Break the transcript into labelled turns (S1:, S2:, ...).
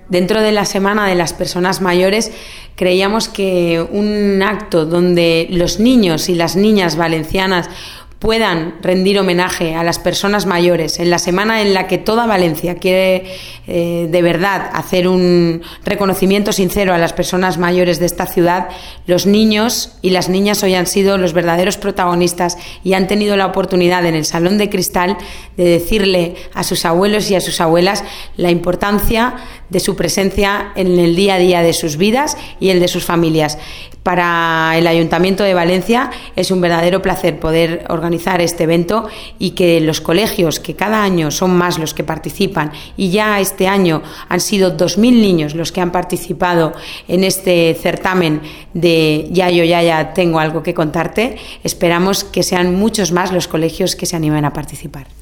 S1: Dentro de la Semana de las Personas Mayores creíamos que un acto donde los niños y las niñas valencianas puedan rendir homenaje a las personas mayores en la semana en la que toda Valencia quiere de verdad hacer un reconocimiento sincero a las personas mayores de esta ciudad, los niños y las niñas hoy han sido los verdaderos protagonistas y han tenido la oportunidad en el Salón de Cristal de decirle a sus abuelos y a sus abuelas la importancia de su presencia en el día a día de sus vidas y el de sus familias. Para el Ayuntamiento de Valencia es un verdadero placer poder organizar este evento y que los colegios, que cada año son más los que participan y ya este año han sido 2.000 niños los que han participado en este certamen de Yayo, Yaya, tengo algo que contarte, esperamos que sean muchos más los colegios que se animen a participar.